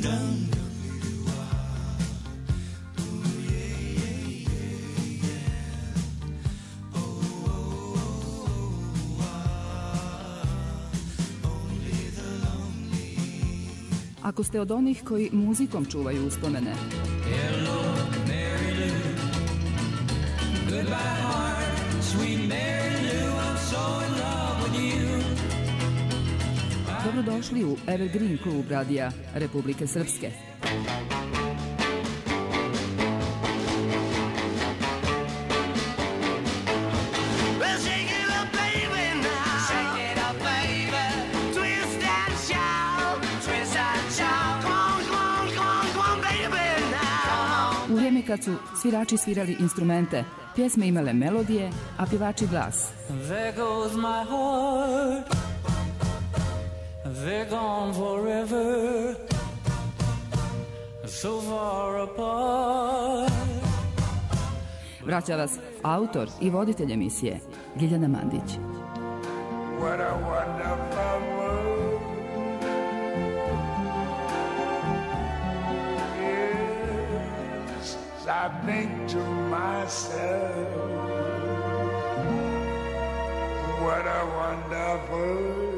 Ako ste od onih koji muzikom čuvaju uspomene, Hello, Mary Lou. Goodbye, heart, sweet Mary Lou. I'm so in love with you. dobrodošli u Evergreen klub radija Republike Srpske. U vrijeme kad su svirači svirali instrumente, pjesme imale melodije, a pjevači glas. There goes my heart. They're gone forever. So far apart. Vraća vas autor i voditelj emisije Ljiljana Mandić. What a wonderful world. Yes, I think to myself, what a wonderful world.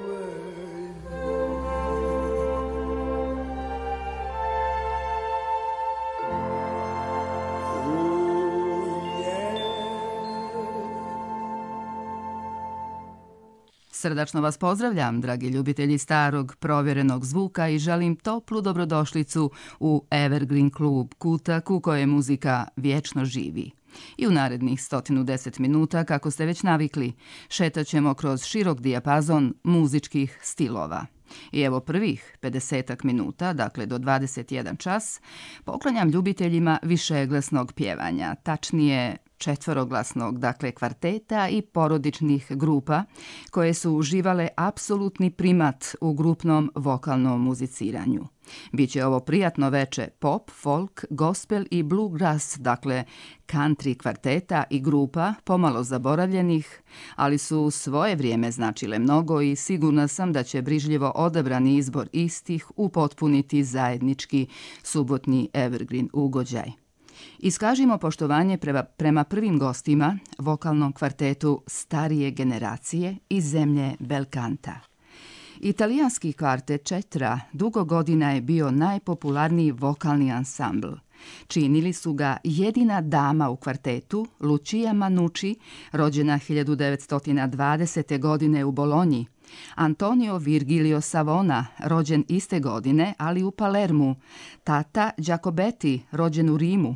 Srdačno vas pozdravljam, dragi ljubitelji starog, provjerenog zvuka i želim toplu dobrodošlicu u Evergreen klub, kutak u kojem muzika vječno živi. I u narednih 110 minuta, kako ste već navikli, šetat ćemo kroz širok dijapazon muzičkih stilova. I evo prvih 50 minuta, dakle do 21 čas, poklanjam ljubiteljima višeglasnog pjevanja, tačnije četveroglasnog, dakle kvarteta i porodičnih grupa koje su uživale apsolutni primat u grupnom vokalnom muziciranju. Biće ovo prijatno veče pop, folk, gospel i bluegrass, dakle country kvarteta i grupa pomalo zaboravljenih, ali su u svoje vrijeme značile mnogo i sigurna sam da će brižljivo odabrani izbor istih upotpuniti zajednički subotnji Evergreen ugođaj. Iskažimo poštovanje prema prvim gostima, vokalnom kvartetu starije generacije iz zemlje Belkanta. Italijanski kvartet Četra dugo godina je bio najpopularniji vokalni ansambl. Činili su ga jedina dama u kvartetu, Lucia Manucci, rođena 1920. godine u Bolonji, Antonio Virgilio Savona, rođen iste godine, ali u Palermu, Tata Giacobetti, rođen u Rimu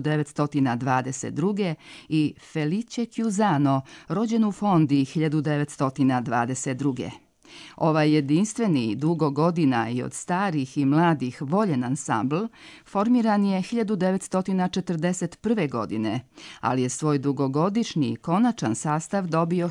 1922. i Felice Chiusano, rođen u Fondi 1922. Ovaj jedinstveni, dugo godina i od starih i mladih voljen ansambl formiran je 1941. godine, ali je svoj dugogodišnji konačan sastav dobio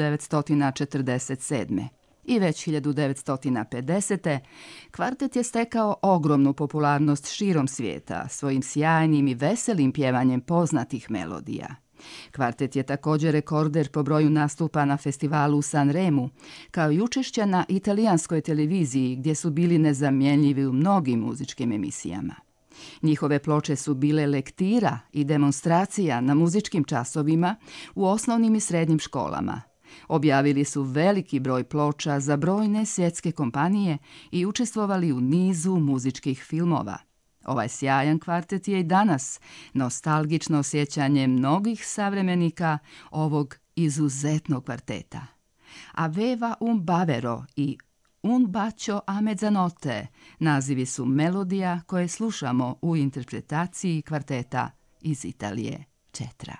1947. I već 1950. kvartet je stekao ogromnu popularnost širom svijeta svojim sjajnim i veselim pjevanjem poznatih melodija. Kvartet je također rekorder po broju nastupa na festivalu u Sanremu, kao i učešća na italijanskoj televiziji gdje su bili nezamjenjivi u mnogim muzičkim emisijama. Njihove ploče su bile lektira i demonstracija na muzičkim časovima u osnovnim i srednjim školama. Objavili su veliki broj ploča za brojne svjetske kompanije i učestvovali u nizu muzičkih filmova. Ovaj sjajan kvartet je i danas nostalgično sjećanje mnogih savremenika ovog izuzetnog kvarteta. Aveva un bavero i Un bacio a mezzanotte nazivi su melodija koje slušamo u interpretaciji kvarteta iz Italije Četra.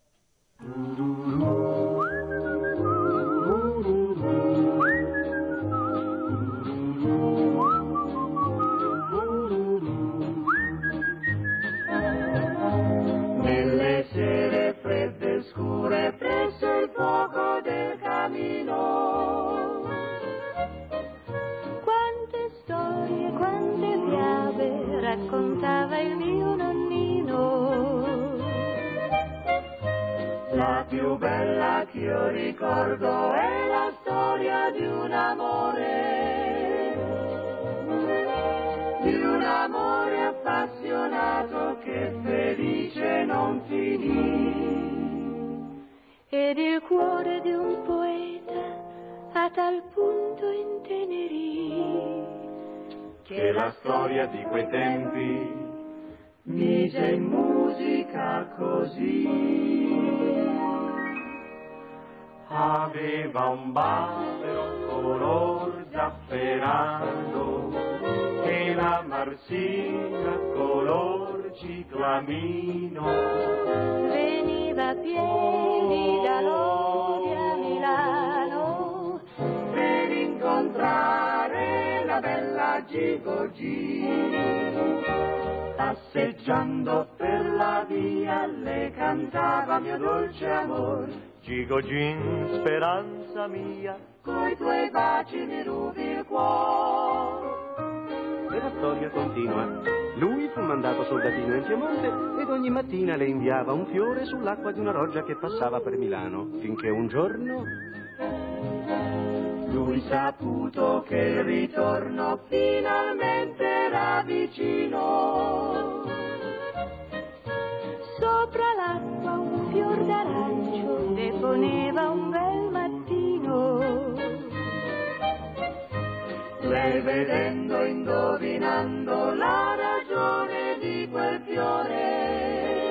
Scure presso il fuoco del camino. Quante storie, quante fiabe raccontava il mio nonnino. La più bella che io ricordo è la storia di un amore. di un amore appassionato che felice non finì. Ed il cuore di un poeta a tal punto intenerì che la storia di quei tempi mise in musica così. Aveva un bavero color zafferano e la marsina color ciclamino. Veniva a piedi da Lodi a Milano Per incontrare la bella Gigo-Gi. Passeggiando per la via le cantava mio dolce amor. Gigo-Gin, speranza mia, coi tuoi baci mi rubi il cuore. E la storia continua. Lui fu mandato soldatino in Piemonte ed ogni mattina le inviava un fiore sull'acqua di una roggia che passava per Milano, finché un giorno lui saputo che il ritorno finalmente era vicino. sopra l'acqua un fior d'arancio deponeva un bel mattino. Lei vedendo, indovinando la ragione di quel fiore,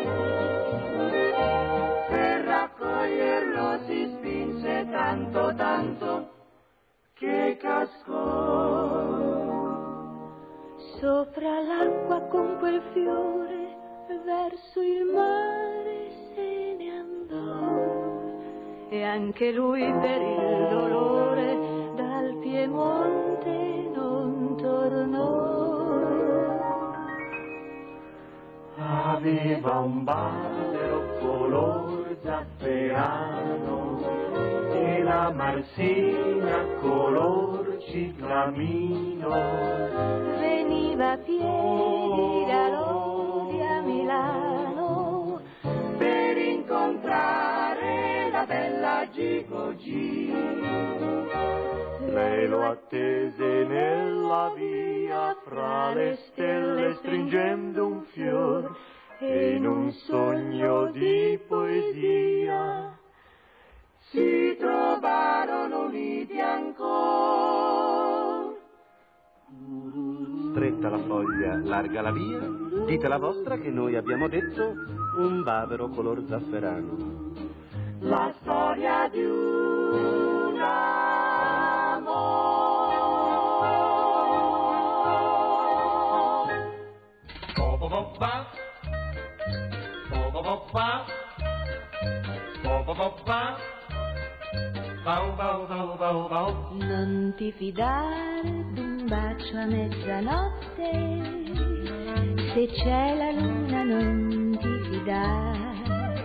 per raccoglierlo si spinse tanto tanto che cascò. Sopra l'acqua con quel fiore verso il mare se ne andò, e anche lui per il dolore dal Piemonte non tornò. Aveva un bavero color zafferano e la marsina color ciclamino. Veniva a piedi da Lodi a Milano per incontrare la bella Gigo-Gi. Lei lo attese nella via fra le stelle stringendo un fior, e in un sogno di poesia si trovarono uniti ancora. Stretta la foglia, larga la via, dite la vostra che noi abbiamo detto un bavero color zafferano. La storia di un amore. Ba-ba-ba-ba. Ba-ba-ba-ba. Ba-ba-ba-ba. Bau, bau, bau, bau, bau. Non ti fidare d'un bacio a mezzanotte, se c'è la luna non ti fidare,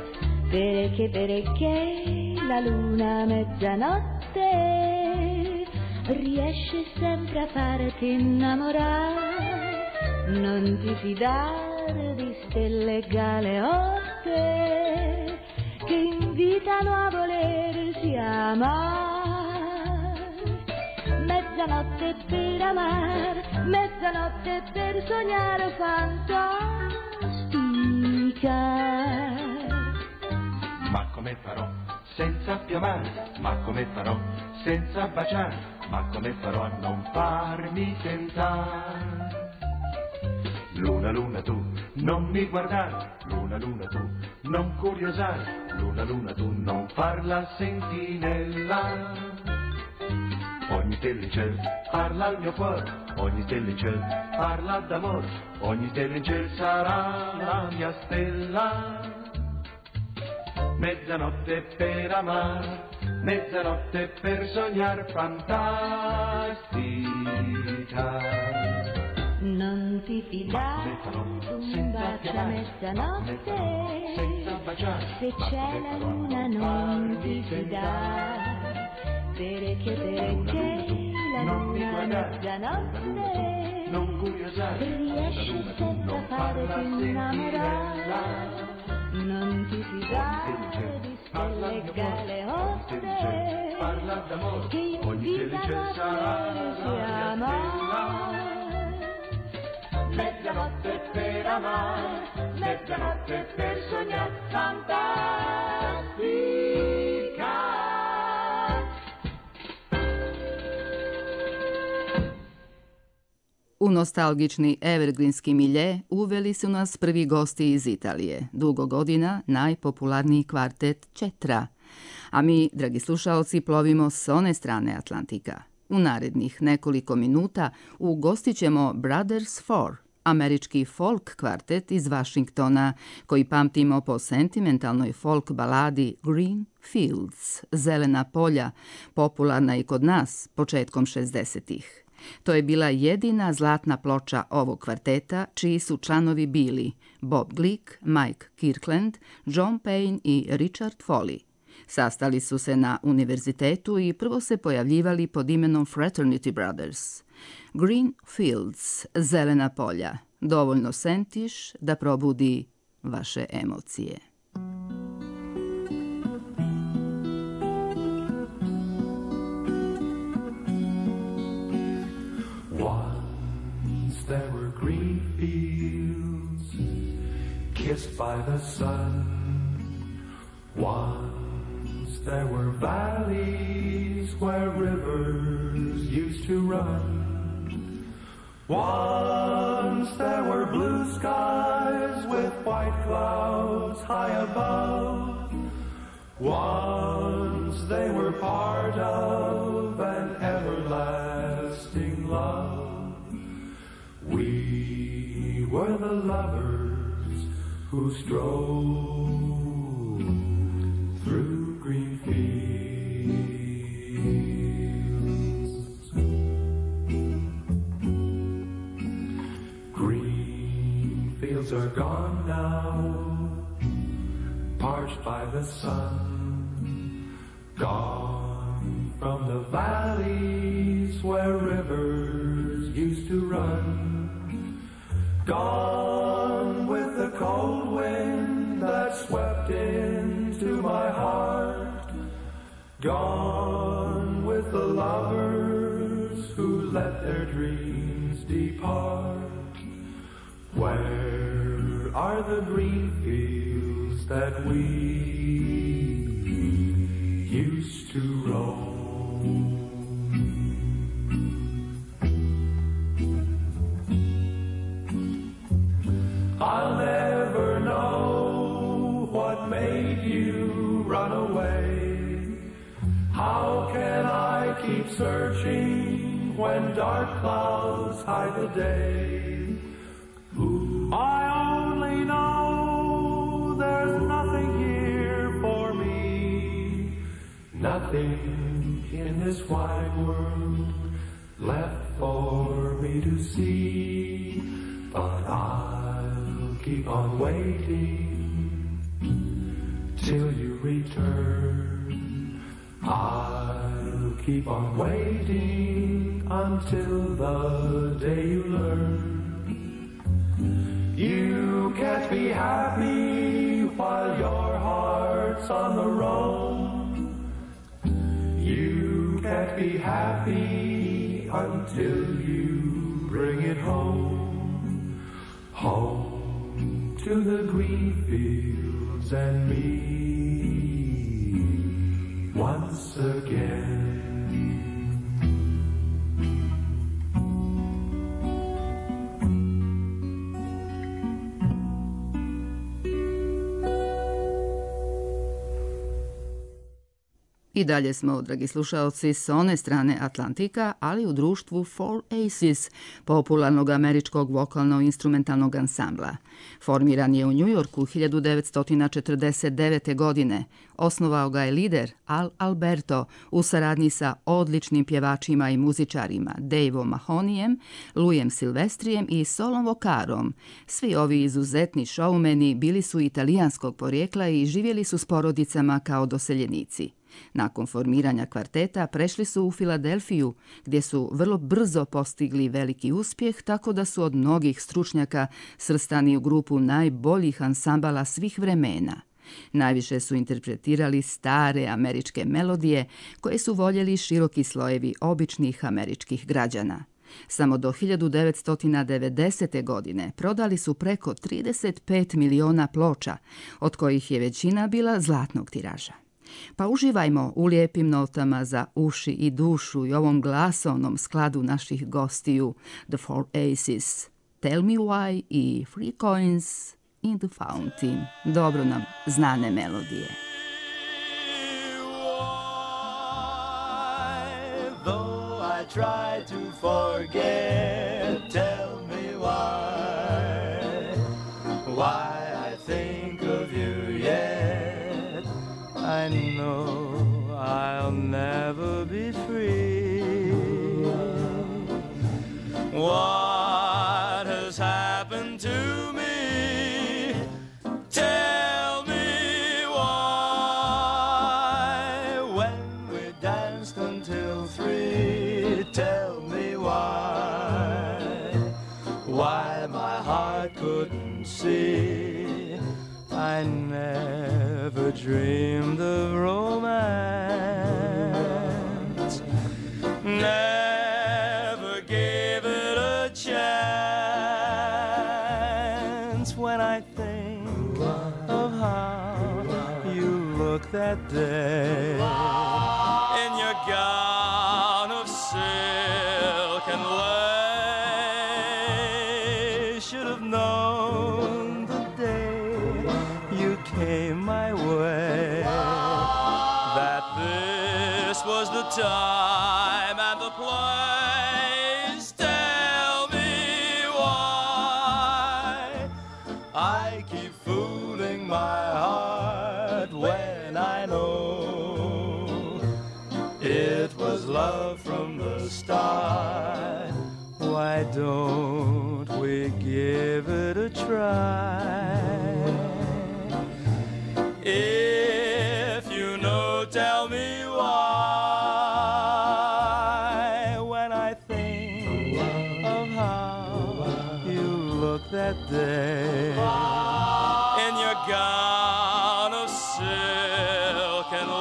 perché la luna a mezzanotte riesce sempre a farti innamorare. Non ti fidare di stelle galeotte che invitano a volersi amare. Mezzanotte per amare, mezzanotte per sognare fantastica. Ma come farò senza più amare? Ma come farò senza baciare? Ma come farò a non farmi tentare? Luna, luna tu, non mi guardare, luna, luna tu, non curiosare, luna, luna tu, non farla sentinella. Ogni stella in ciel parla al mio cuore, ogni stella in ciel parla d'amore, ogni stella in ciel sarà la mia stella. Mezzanotte per amare, mezzanotte per sognare fantastica. Non ti fidare d'un bacio a mezzanotte, se c'è la luna non ti fidare, perché la luna a mezzanotte riesce sempre a farti innamorare. Non ti fidare di stelle galeotte che invitano a volersi amare. mezzanotte per amare, mezzanotte per sognare fantastica. U nostalgični evergreenski milje uveli su nas prvi gosti iz Italije, dugo godina najpopularniji kvartet Četra. A mi, dragi slušaoci, plovimo s one strane Atlantika. U narednih nekoliko minuta ugostit ćemo Brothers Four, američki folk kvartet iz Vašingtona, koji pamtimo po sentimentalnoj folk baladi Green Fields, zelena polja, popularna i kod nas početkom 60-ih. To je bila jedina zlatna ploča ovog kvarteta, čiji su članovi bili Bob Glick, Mike Kirkland, John Payne i Richard Foley. Sastali su se na univerzitetu i prvo se pojavljivali pod imenom Fraternity Brothers. Green Fields, zelena polja, dovoljno sentiš da probudi vaše emocije. Once there were green fields kissed by the sun. Once there were valleys where rivers used to run. Once there were blue skies with white clouds high above. Once they were part of an everlasting love. We were the lovers who strode through green fields. Green fields are gone now, parched by the sun. Gone from the valleys where rivers used to run. Gone with the cold wind that swept into my heart. Gone with the lovers who let their dreams depart. Where are the green fields that we used to roam? I'll never know what made you run away. How can I keep searching when dark clouds hide the day? I only know there's nothing here for me, nothing in this wide world left for me to see. But I'll keep on waiting till you return. I'll keep on waiting until the day you learn. You can't be happy while your heart's on the roam. You can't be happy until you bring it home. Home to the green fields and me once again. I dalje smo, dragi slušaoci, s one strane Atlantika, ali u društvu Four Aces, popularnog američkog vokalno-instrumentalnog ansambla. Formiran je u Njujorku 1949. godine. Osnovao ga je lider Al Alberto u saradnji sa odličnim pjevačima i muzičarima Daveom Mahonijem, Louiem Silvestrijem i Solom Vocarom. Svi ovi izuzetni šoumeni bili su italijanskog porijekla i živjeli su s porodicama kao doseljenici. Nakon formiranja kvarteta prešli su u Filadelfiju, gdje su vrlo brzo postigli veliki uspjeh, tako da su od mnogih stručnjaka svrstani u grupu najboljih ansambala svih vremena. Najviše su interpretirali stare američke melodije koje su voljeli široki slojevi običnih američkih građana. Samo do 1990. godine prodali su preko 35 miliona ploča, od kojih je većina bila zlatnog tiraža. Pa uživajmo u lijepim notama za uši i dušu i ovom glasovnom skladu naših gostiju The Four Aces, Tell Me Why i Free Coins in the Fountain. Dobro nam znane melodije. I try to forget, tell me why I think of you yet. I know I'll never be free. What has happened to me? Tell me why. When we danced until 3, tell me why my heart couldn't see. I never dreamed of romance, never gave it a chance. When I think of how you looked that day in your gown of silk and lace, should have known the day you came my way that this was the time and the place. Tell me why I keep fooling my heart when I know it was love from the start. Why don't we give it a try? If you know, tell me why. When I think of how you looked that day in your gown of silk and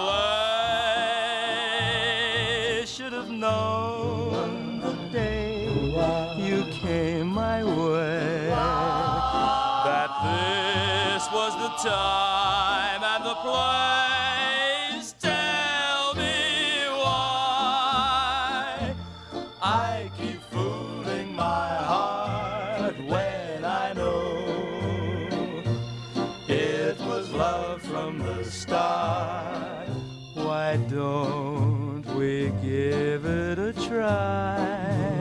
lace, should have known the day you came my way that this was the time and the place. Tell me why I keep fooling my heart when I know it was love from the start. Why don't we give it a try?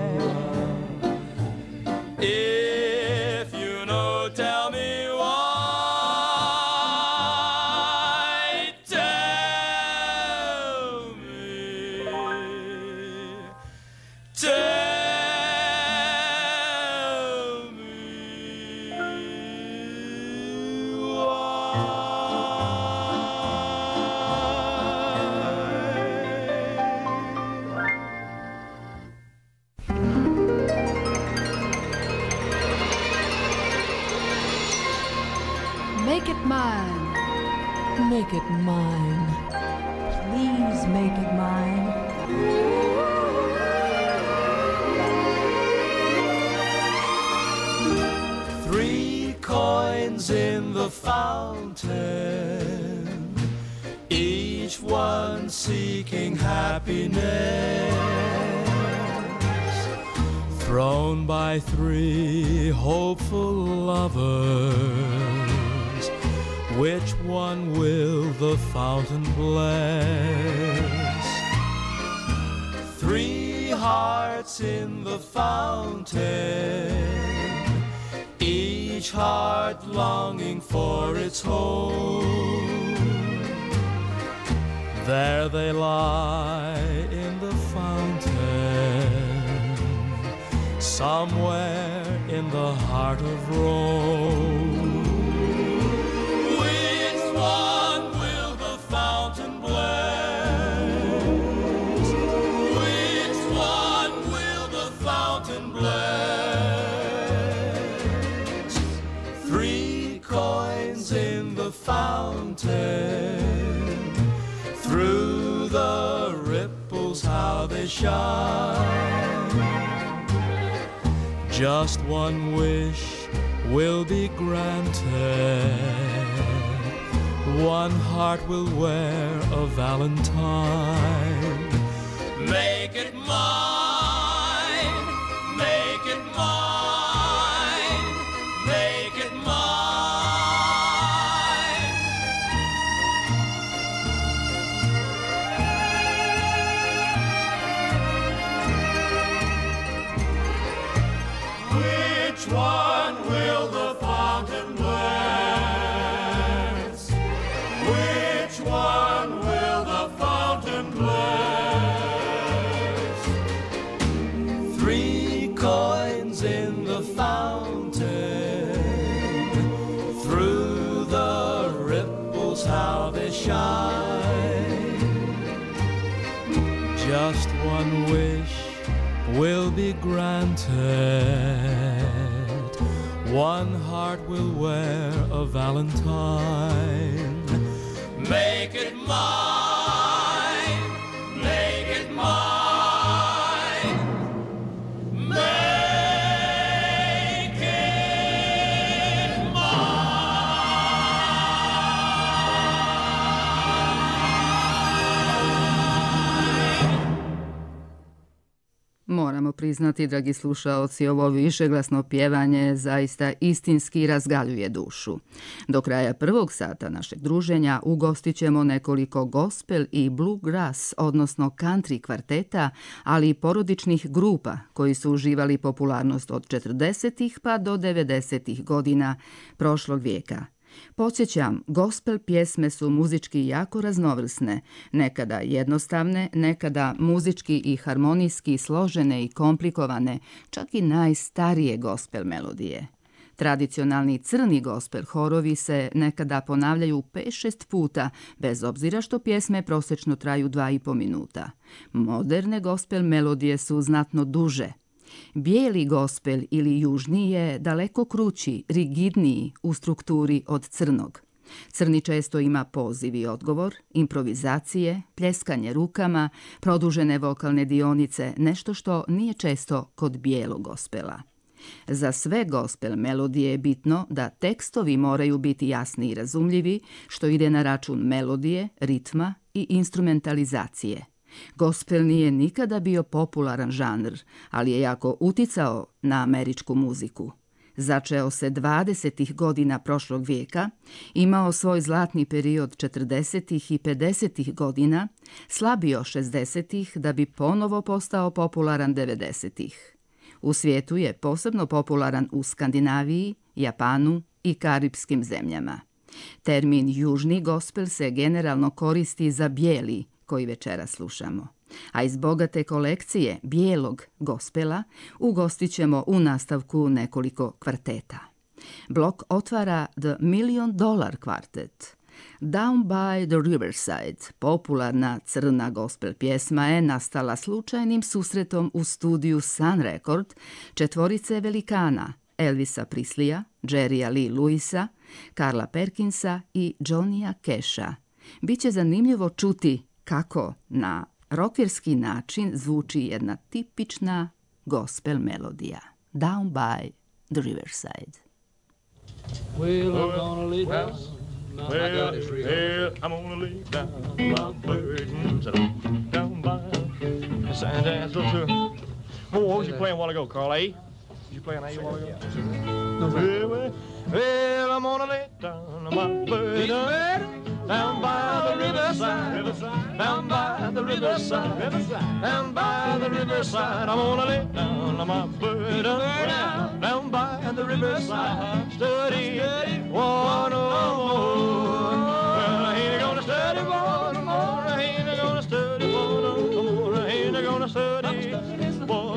If you know, tell me why. Tell me Make it mine. Make it mine. Please make it mine. 3 coins in the fountain, each one seeking happiness, thrown by 3 hopeful lovers. Which one will the fountain bless? 3 hearts in the fountain, each heart longing for its home. There they lie in the fountain, somewhere in the heart of Rome. Which one will the fountain bless? Which one will the fountain bless? 3 coins in the fountain, through the ripples how they shine. Just one wish will be granted. One heart will wear a valentine. Make it mine, make it mine, make it mine. Which one will the fountain bless? Which one will the fountain bless? 3 coins in the fountain, through the ripples how they shine. Just one wish will be granted. One heart will wear a valentine. Make it mine, make it mine, make it Moramo priznati, dragi slušaoci, ovo višeglasno pjevanje zaista istinski razgaljuje dušu. Do kraja prvog sata našeg druženja ugostit ćemo nekoliko gospel i bluegrass, odnosno country kvarteta, ali i porodičnih grupa koji su uživali popularnost od 40. pa do 90. godina prošlog vijeka. Podsjećam, gospel pjesme su muzički jako raznovrsne, nekada jednostavne, nekada muzički i harmonijski složene i komplikovane, čak i najstarije gospel melodije. Tradicionalni crni gospel horovi se nekada ponavljaju 5-6 puta, bez obzira što pjesme prosječno traju 2,5 minuta. Moderne gospel melodije su znatno duže. Bijeli gospel ili južni je daleko krući, rigidniji u strukturi od crnog. Crni često ima poziv i odgovor, improvizacije, pljeskanje rukama, produžene vokalne dionice, nešto što nije često kod bijelog gospela. Za sve gospel melodije je bitno da tekstovi moraju biti jasni i razumljivi, što ide na račun melodije, ritma i instrumentalizacije. Gospel nije nikada bio popularan žanr, ali je jako uticao na američku muziku. Začeo se 20. godina prošlog vijeka, imao svoj zlatni period 40. i 50. godina, slabio 60. da bi ponovo postao popularan 90. U svijetu je posebno popularan u Skandinaviji, Japanu i karipskim zemljama. Termin južni gospel se generalno koristi za bijeli, koji večera slušamo. A iz bogate kolekcije bijelog gospela ugostit ćemo u nastavku nekoliko kvarteta. Blok otvara The $1 Million Quartet. Down by the Riverside, popularna crna gospel pjesma, je nastala slučajnim susretom u studiju Sun Record četvorice velikana Elvisa Presleya, Jerrya Lee Lewisa, Carla Perkinsa i Johnnya Casha. Biće zanimljivo čuti kako na rokirski način zvuči jedna tipična gospel melodija. Down by the Riverside. Well, I'm gonna lay down. I'm gonna lay down my burdens down by San Antonio. What was you playing a while ago, Carl? A? You playing A a while ago? No, well, I'm gonna lay down my burdens down by the riverside, down by the riverside, down by the riverside. I'm gonna lay down my burden down by the riverside. Study one more. Well, I ain't gonna study one more. I ain't gonna study one more. I ain't gonna study one more.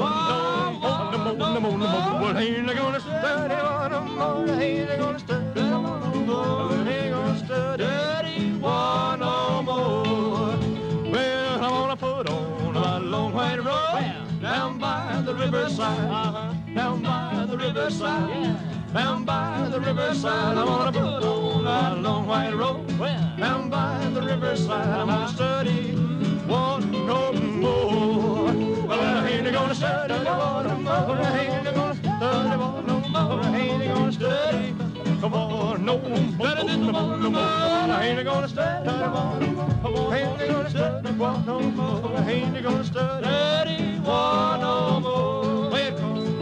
Well, I ain't gonna study one more. I ain't gonna study one more. I ain't gonna study one no more. Well, I'm gonna put on my long white robe down by the riverside, down by the riverside, down by the riverside. I'm gonna put on my long white robe down by the riverside. I'm gonna study one no more. Well, I ain't gonna study one more. I ain't gonna study no more. I ain't gonna study one. Ain't gonna study one no more. Ain't gonna study one no more. Wait.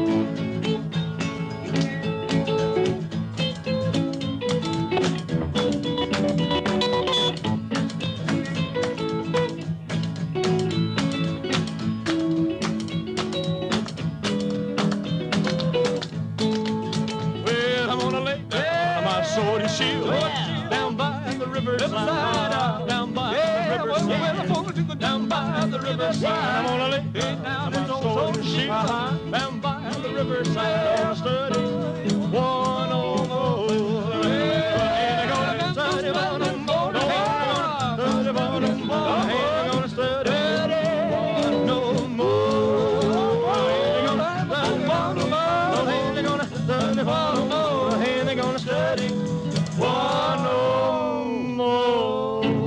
Down by the riverside, down by the riverside, down by the riverside. I'm gonna lay down my sword and shield down by the riverside. I'll study one on more. Ain't gonna study one on more. No, ain't gonna study one on more. Ain't gonna study one no more. Ain't gonna study one no more. Ain't gonna study one no more. Ain't gonna study one no more.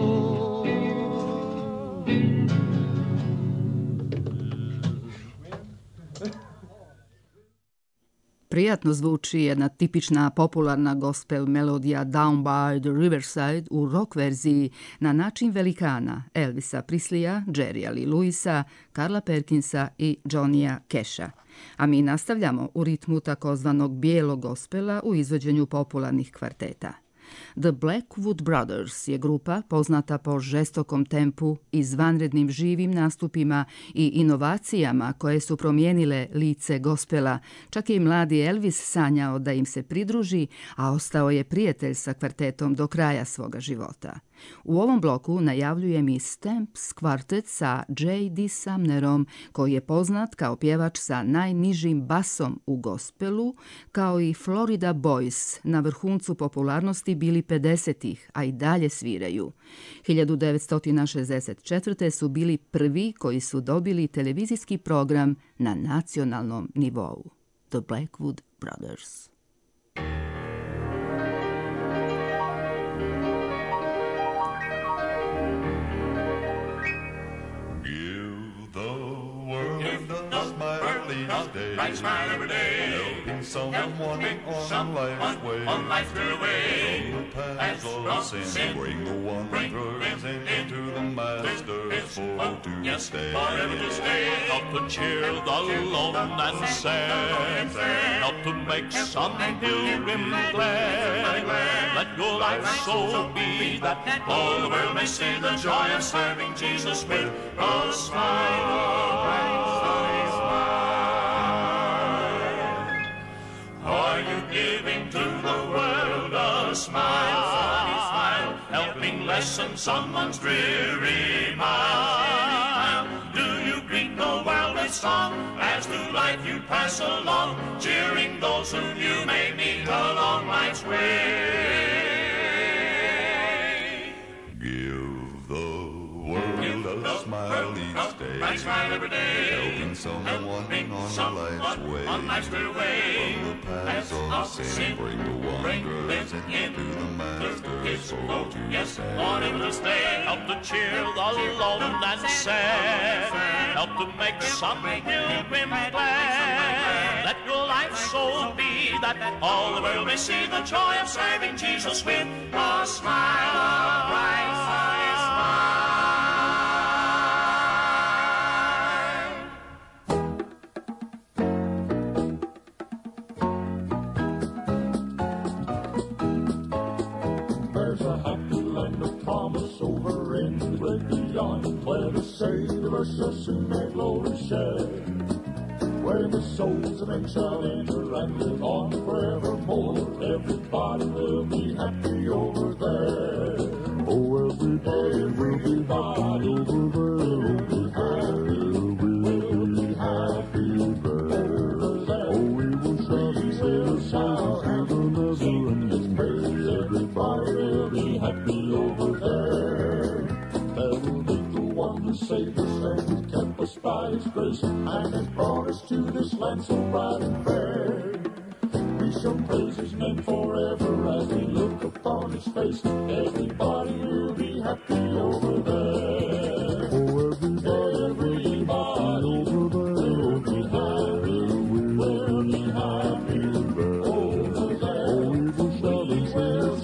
Prijatno zvuči jedna tipična popularna gospel melodija Down by the Riverside u rock verziji na način velikana Elvisa Presleya, Jerrya Lee Lewisa, Carla Perkinsa i Johnnya Casha. A mi nastavljamo u ritmu takozvanog bijelog gospela u izvođenju popularnih kvarteta. The Blackwood Brothers je grupa poznata po žestokom tempu, izvanrednim živim nastupima i inovacijama koje su promijenile lice gospela. Čak je i mladi Elvis sanjao da im se pridruži, a ostao je prijatelj sa kvartetom do kraja svoga života. U ovom bloku najavljujem i Stamps kvartet sa J.D. Sumnerom, koji je poznat kao pjevač sa najnižim basom u gospelu, kao i Florida Boys, na vrhuncu popularnosti bili 50-ih, a i dalje sviraju. 1964. su bili prvi koji su dobili televizijski program na nacionalnom nivou. The Blackwood Brothers. Bright smile every day, helping someone on life's way. As all sin, bring the wanderers into the Master's fold to stay. Forever to stay, Help to cheer the lone and sad, help to make some pilgrim glad. Let your life so be that all the world may see the joy of serving Jesus with a smile. Are you giving to the world a smile, helping lessen someone's dreary mile? Do you greet the world with song as through life you pass along, cheering those whom you may meet along life's way? Give the world a smile each day, bright smile every day, helping someone on life's way. From the paths of sin, bring the wanderers into the Master's fold to stay. Forever to stay, help to cheer the lone and sad, help to make some pilgrim glad. Let your life so be that all the world may see the joy of serving Jesus with a smile, a bright smile. Over in the great beyond, where the Savior shall soon their glory share, where the souls of men shall enter and live on forevermore. Everybody will be happy over there. Oh, everybody will be happy over there. We'll be happy there. Oh, we will shout and sing His praise. Everybody will be happy over there. There will be the one who saved us and who kept us by His grace and has brought us to this land so bright and fair. We shall praise His name forever as we look upon His face. Everybody will be happy over there. Oh, everybody over there will be happy. We'll be happy there. Over there, we will shout and sing.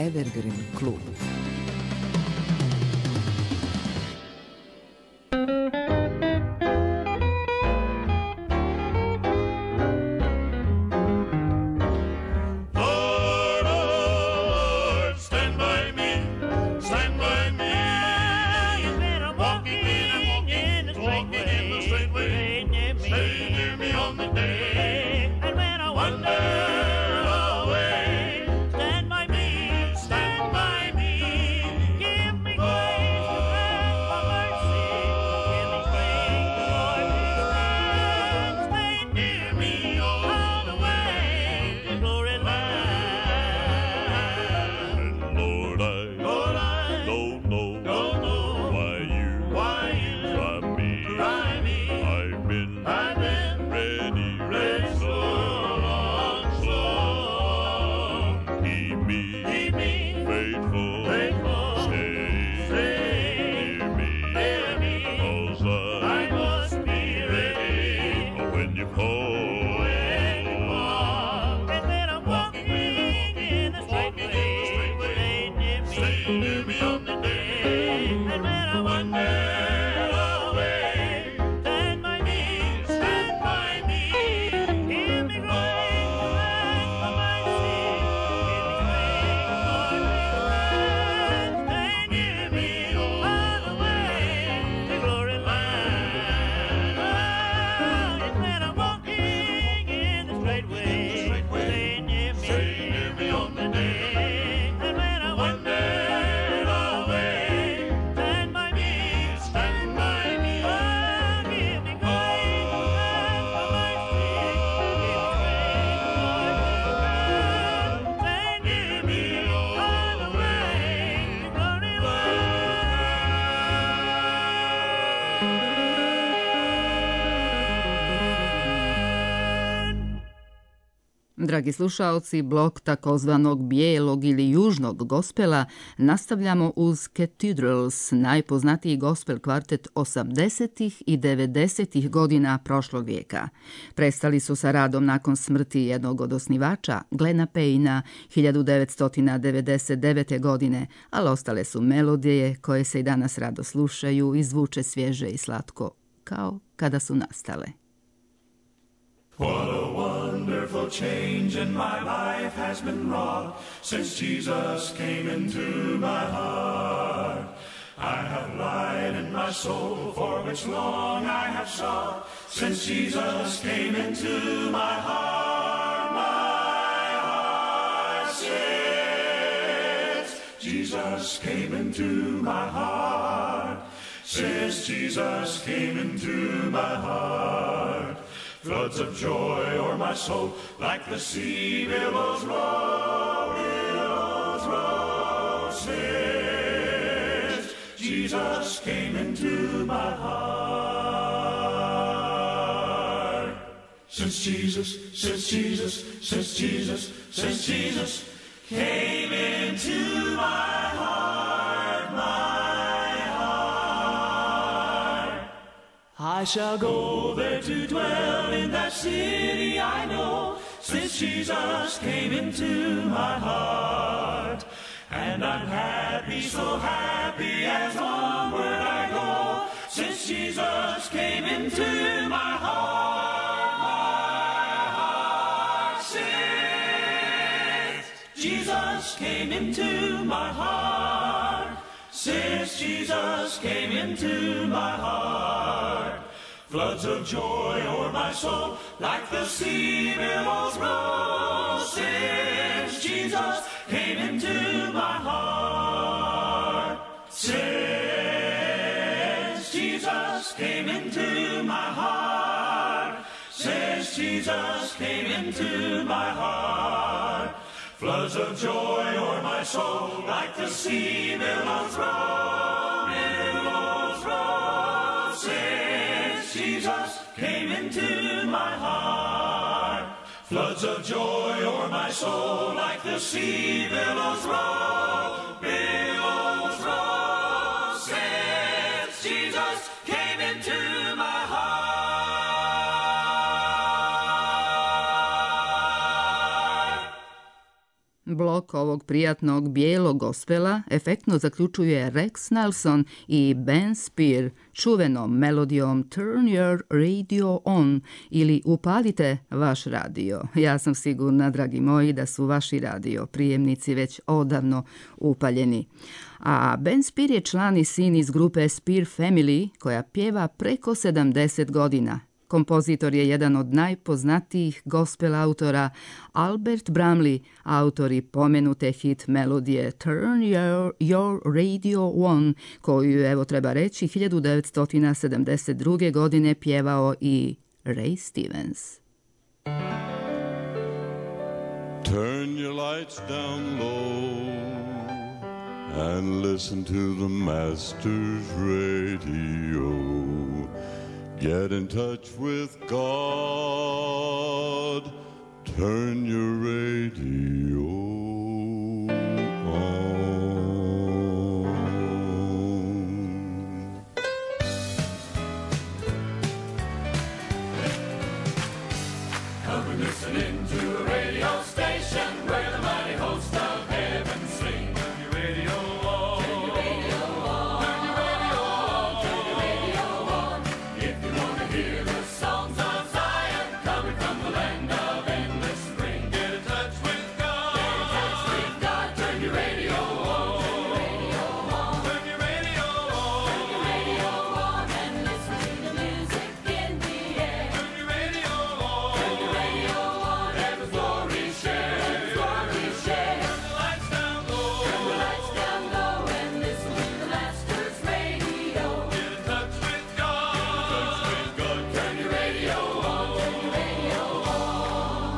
Evergreen klub. Dragi slušaoci, blok takozvanog bijelog ili južnog gospela nastavljamo uz Cathedrals, najpoznatiji gospel kvartet 80. i 90. godina prošlog vijeka. Prestali su sa radom nakon smrti jednog od osnivača, Glena Payna, 1999. godine, ali ostale su melodije koje se i danas rado slušaju i zvuče svježe i slatko, kao kada su nastale. What a wonderful change in my life has been wrought since Jesus came into my heart. I have light in my soul for which long I have sought since Jesus came into my heart. My heart sings. Jesus came into my heart. Since Jesus came into my heart. Floods of joy o'er my soul, like the sea billows roll, since Jesus came into my heart. Since Jesus came into my heart, I shall go there to dwell in that city I know, since Jesus came into my heart. And I'm happy, so happy as onward I go, since Jesus came into my heart. My heart sings. Jesus came into my heart. Since Jesus came into my heart. Floods of joy o'er my soul, like the sea billows roll, since Jesus came into my heart. Since Jesus came into my heart. Since Jesus came into my heart. Floods of joy o'er my soul, like the sea billows roll, since Jesus came into my heart. Floods of joy o'er my soul, like the sea billows roll, since Jesus came into my heart. Blok ovog prijatnog bijelog gospela efektno zaključuje Rex Nelson i Ben Spear čuvenom melodijom Turn Your Radio On ili upalite vaš radio. Ja sam sigurna, dragi moji, da su vaši radio prijemnici već odavno upaljeni. A Ben Spear je član i sin iz grupe Spear Family koja pjeva preko 70 godina. Kompozitor je jedan od najpoznatijih gospel autora, Albert Bramley, autor i pomenute hit melodije Turn Your Radio On, koju, evo treba reći, 1972. godine pjevao i Ray Stevens. Turn your lights down low and listen to the Master's radio. Get in touch with God. Turn your radio on. Come and listening to a radio station where the mighty host of heaven sing. Turn your radio on. Turn your radio on. Turn your radio on. Turn your radio on. If you want to hear the songs of Zion coming from the land of endless spring, get in touch with God. Get in touch with God. Turn your radio on. Turn your radio on. Turn your radio on. Turn your radio on and listen to the music in the air. Turn your radio on. Turn your radio on. Heaven's glory share. Heaven's glory share. Turn the lights down low. Turn the lights down low and listen to the Master's radio. Get in touch with God. Get in touch with God. Turn your radio on. Turn your radio on.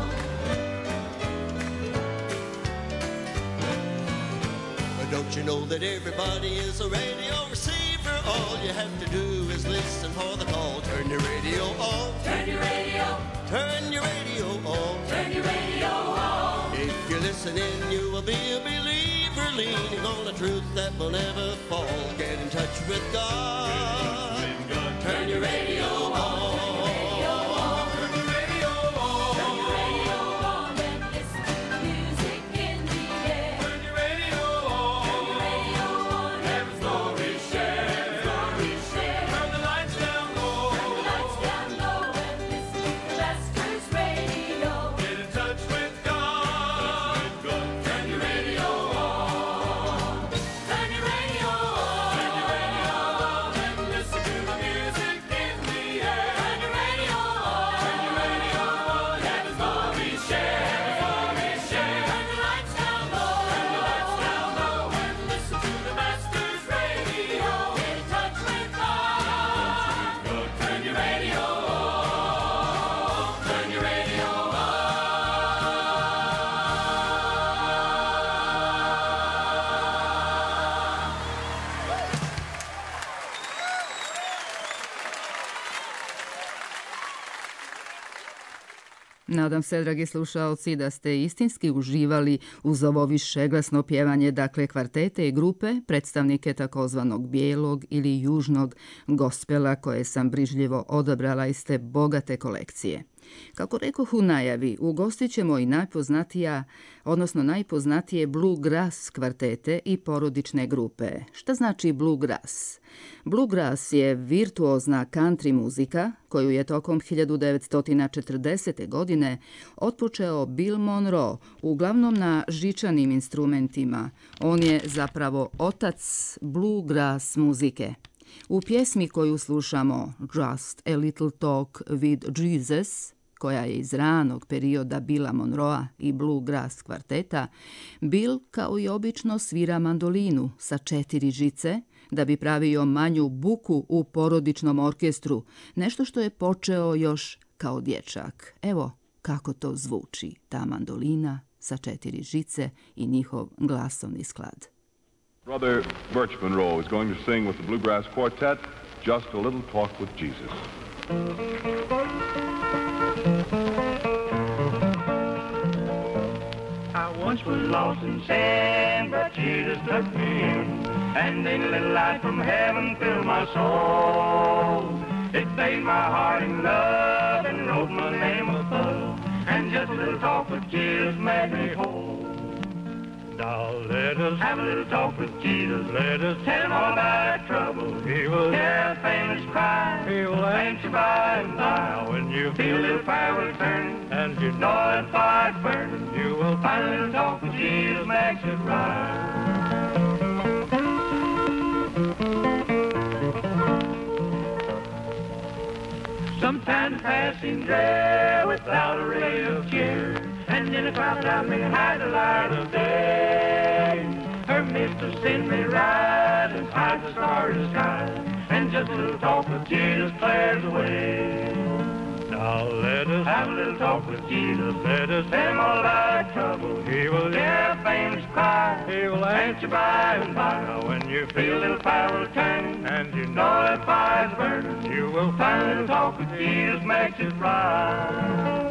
But don't you know that everybody is a radio receiver? All you have to do is listen for the call. Turn your radio on. Turn your radio. Turn your radio on. Turn your radio on. If you're listening, you will be a believer, leaning on the truth that will never fall. Get in touch with God. Turn your radio on. Turn your radio on. Turn your radio on and listen to the music in the air. Turn your radio on. Turn your radio on. Heaven's glory share. Heaven's glory share. Turn the lights down low. Turn the lights down low and listen to the Master's radio. Get in touch with God. Turn your radio on. Turn your radio on. Turn your radio on and listen to the music in the air. Turn your radio on. Turn your radio on. Heaven's glory share. Heaven's glory share. Turn the lights down low. Turn the lights down low and listen to the Master's radio. Get in touch with God. Turn your radio on. Turn your radio on. Nadam se, dragi slušaoci, da ste istinski uživali uz ovo višeglasno pjevanje, dakle kvartete i grupe, predstavnike takozvanog bijelog ili južnog gospela koje sam brižljivo odabrala iz te bogate kolekcije. Kako rekoh u najavi, ugostit ćemo i najpoznatije bluegrass kvartete i porodične grupe. Šta znači bluegrass? Bluegrass je virtuozna country muzika koju je tokom 1940. godine otpočeo Bill Monroe, uglavnom na žičanim instrumentima. On je zapravo otac bluegrass muzike. U pjesmi koju slušamo, Just a Little Talk with Jesus, koja je iz ranog perioda Billa Monroea i bluegrass kvarteta, Bill kao i obično svira mandolinu sa 4 žice da bi pravio manju buku u porodičnom orkestru, nešto što je počeo još kao dječak. Evo kako to zvuči, ta mandolina sa 4 žice i njihov glasovni sklad. Brother Birch Monroe is going to sing with the Bluegrass Quartet, Just a Little Talk with Jesus. I once was lost in sin, but Jesus took me in, and then a little light from heaven filled my soul. It bathed my heart in love and wrote my name above, and just a little talk with Jesus made me whole. Now let us have a little talk with Jesus. Let us tell him all about our trouble. He will hear our famous cry. He will answer by and by. When you feel a little fire will turn and you know that fire's burning, you will find a little talk with Jesus makes it right. Sometimes passing there without a ray of cheer, and in a cloud I may hide the light of day. Her mist will send me right and hide the starry sky, and just a little talk with Jesus clears the way. Now let us have a little talk with Jesus. Let us tell him all about our trouble. He will hear our famous cry. He will answer by and by. Now when you feel a little fire will turn and you know that fire's burning, you will find a little talk with Jesus makes it right.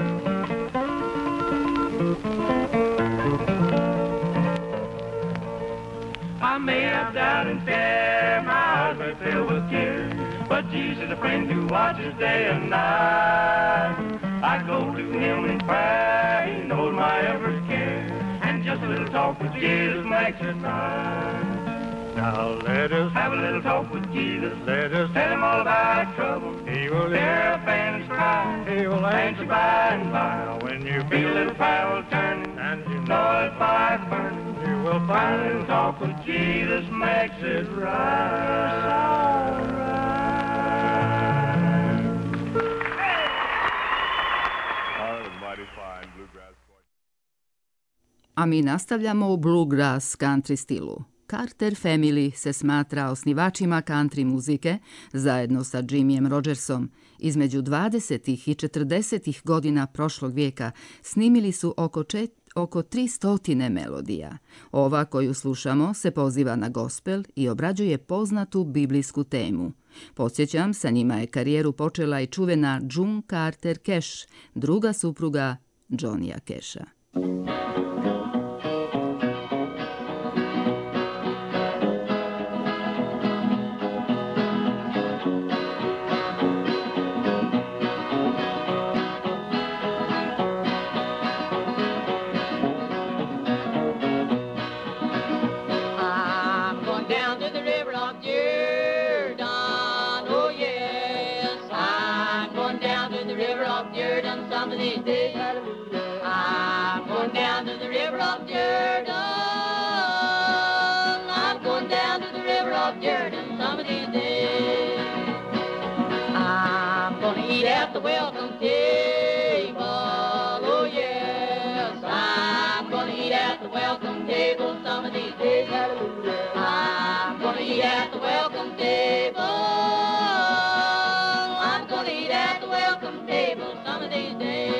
I may have doubt and fear, my eyes may fill with tears, but Jesus is a friend who watches day and night. I go to him in prayer, he knows my every care, and just a little talk with Jesus makes it right. Now let us have a little talk with Jesus. Let us tell him all about our trouble. He will hear our famous cry. He will answer by and by. When you feel a little fire will turn and you know that fire's burning, you will find a little talk with Jesus makes it right. A mi nastavljamo u bluegrass country stilu. Carter Family se smatra osnivačima country muzike zajedno sa Jimmyem Rogersom. Između 20. i 40. godina prošlog vijeka snimili su oko 300 melodija. Ova koju slušamo se poziva na gospel i obrađuje poznatu biblijsku temu. Podsjećam, sa njima je karijeru počela i čuvena June Carter Cash, druga supruga Johnnya Casha. I'm going down to the river of Jordan. I'm going down to the river of Jordan some of these days. I'm going to eat at the welcome table. Oh yes, I'm going to eat at the welcome table some of these days. I'm going to eat at the welcome table. I'm going to eat at the welcome table some of these days.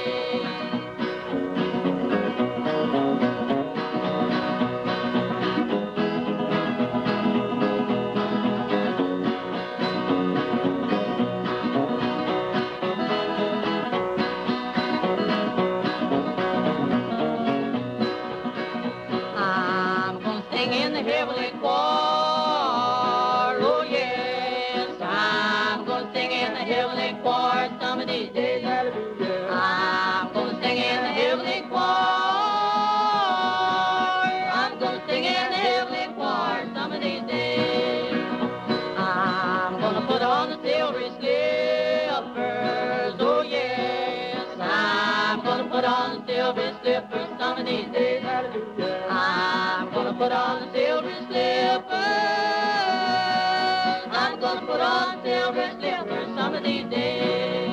Slippers some of these days. I'm gonna put on the silver slippers. I'm gonna put on silver slippers some of these days.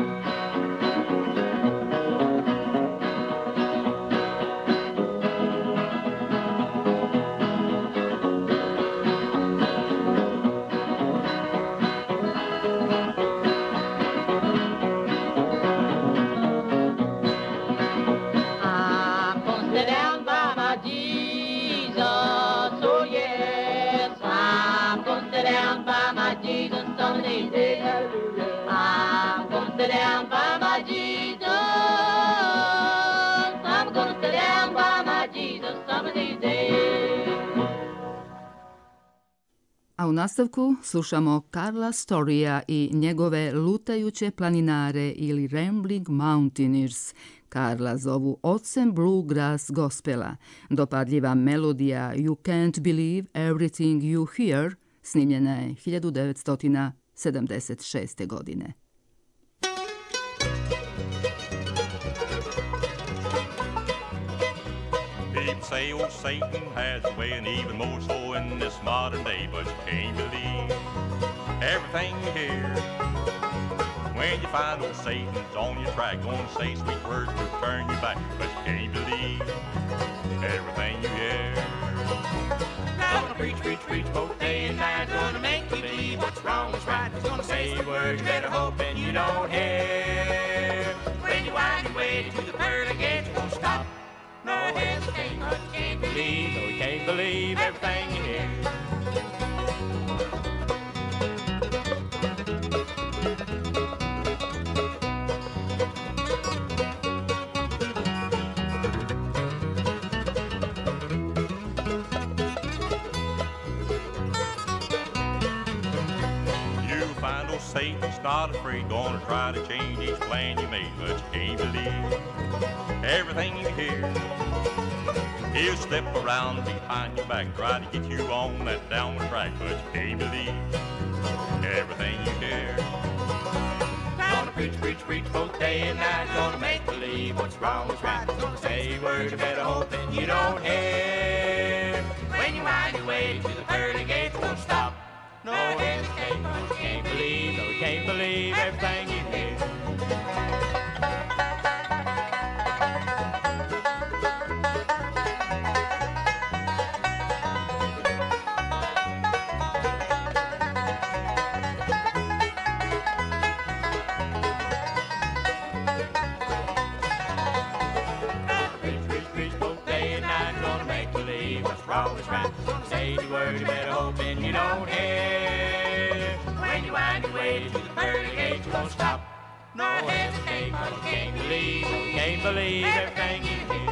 A u nastavku slušamo Carla Storija i njegove lutajuće planinare ili Rambling Mountaineers. Karla zovu ocem bluegrass gospela. Dopadljiva melodija You Can't Believe Everything You Hear snimljena je 1976. godine. People say old Satan has a way, and even more so in this modern day, but you can't believe everything you hear. When you find old Satan's on your track, gonna say sweet words to turn you back, but you can't believe everything you hear. Gonna preach, preach, preach both day and night, gonna make you believe what's wrong is right. He's gonna say words you better hoping you don't hear. When you wind your way to the pearly gates, won't stop. No hesitate, but you can't believe, no, you can't believe everything you hear. You'll find old Satan's not afraid, gonna try to change each plan you made, but you can't believe everything you hear. He'll step around behind your back, try to get you on that downward track, but you can't believe everything you hear. Gonna preach, preach, preach both day and night, gonna make believe what's wrong is right. Gonna say words you better hoping you don't hear. When you wind your way to the pearly gates, won't stop. No hesitate, no, you can't believe, no, you can't believe everything you hear. Wrong is right. Say the word, you better hoping you don't hear. When you wind your way to the pearly gates, you won't stop. No hesitate, cause you can't believe, you can't believe everything you hear.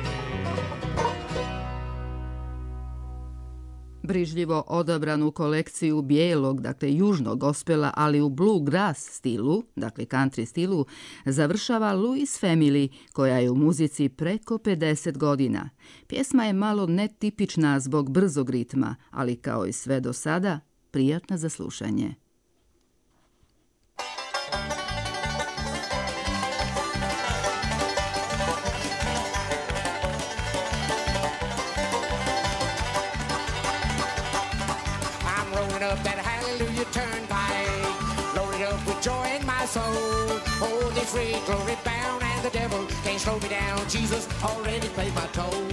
Brižljivo odabranu kolekciju bijelog, dakle južnog gospela, ali u bluegrass stilu, dakle country stilu, završava Louis Family, koja je u muzici preko 50 godina. Pjesma je malo netipična zbog brzog ritma, ali kao i sve do sada, prijatna za slušanje. That hallelujah turnpike, loaded up with joy in my soul. Holy free, glory bound, and the devil can't slow me down. Jesus already paid my toll.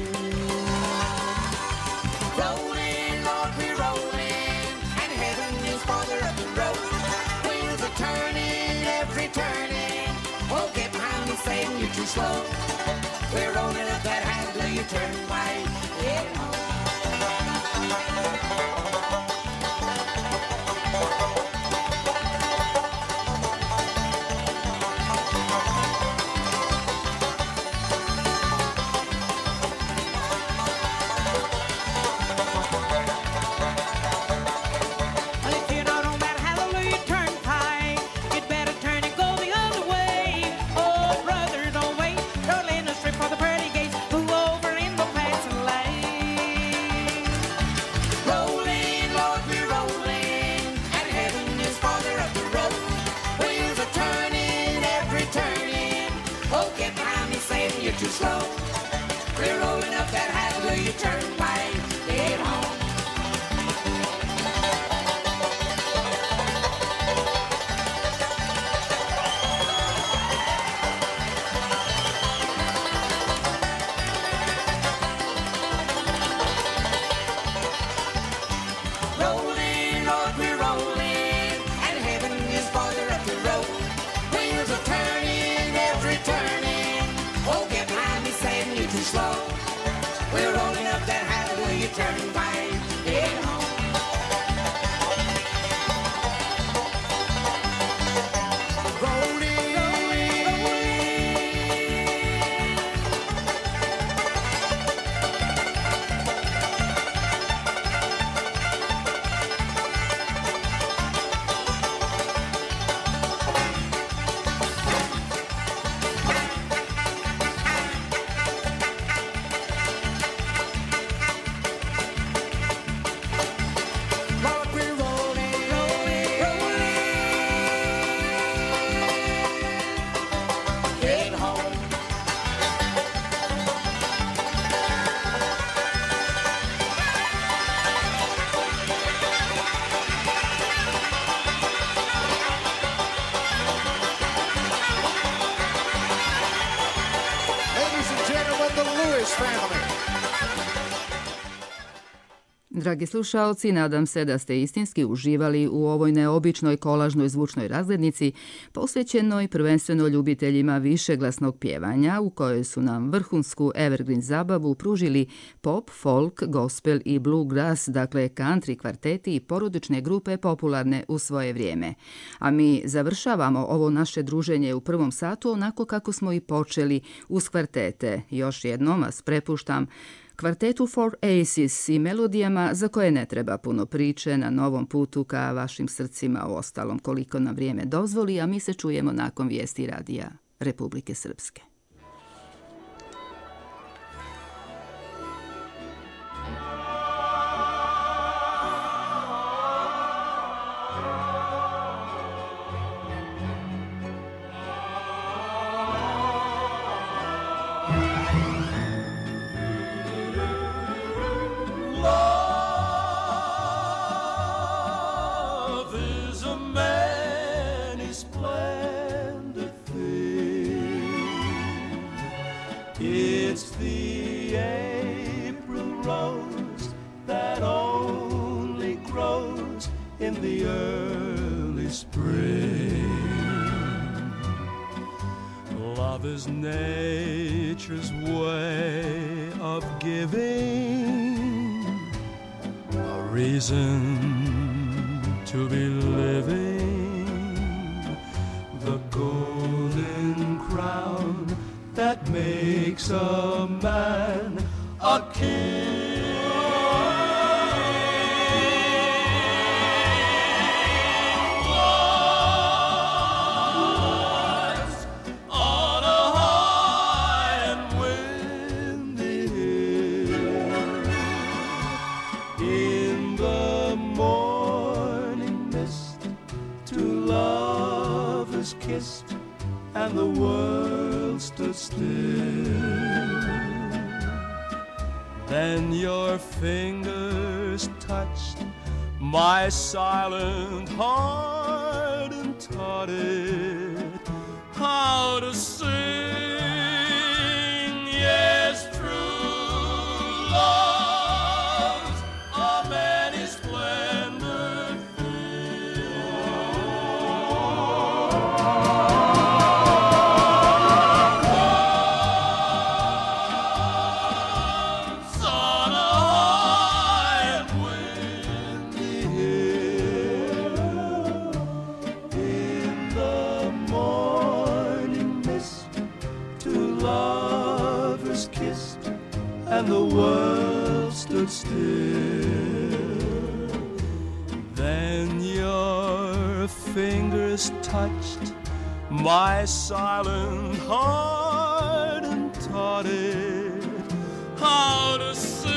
Rolling, Lord, we're rolling, and heaven is farther up the road. Wheels are turning, every turning. Oh, get behind me, Satan, you're too slow. We're rolling up that hallelujah turnpike. Yeah. Too slow. We're rolling up that hallelujah turnpike. Get home. Rolling, Lord, we're rolling, and heaven is farther up the road. Wheels are turning, every turning. Oh, get behind me, Satan, you're too slow. We're rolling up that hallelujah turnpike. Get home. Rolling, rolling, Dragi slušaoci, nadam se da ste istinski uživali u ovoj neobičnoj kolažnoj zvučnoj razglednici posvećenoj prvenstveno ljubiteljima višeglasnog pjevanja u kojoj su nam vrhunsku evergreen zabavu pružili pop, folk, gospel i bluegrass, dakle country kvarteti i porodične grupe popularne u svoje vrijeme. A mi završavamo ovo naše druženje u prvom satu onako kako smo i počeli, uz kvartete. Još jednom vas prepuštam kvartetu Four Aces i melodijama za koje ne treba puno priče na novom putu ka vašim srcima, u ostalom koliko nam vrijeme dozvoli, a mi se čujemo nakon vijesti radija Republike Srpske. It's the April rose that only grows in the early spring. Love is nature's way of giving a reason to be living, the golden crown that makes a man a king. Lies on a high and windy hill. In the morning mist, two lovers kissed, and the world stood still. Then your fingers touched my silent heart and taught it how to sing. Yes, true love's a many splendid and the world stood still. Then your fingers touched my silent heart and taught it how to sing.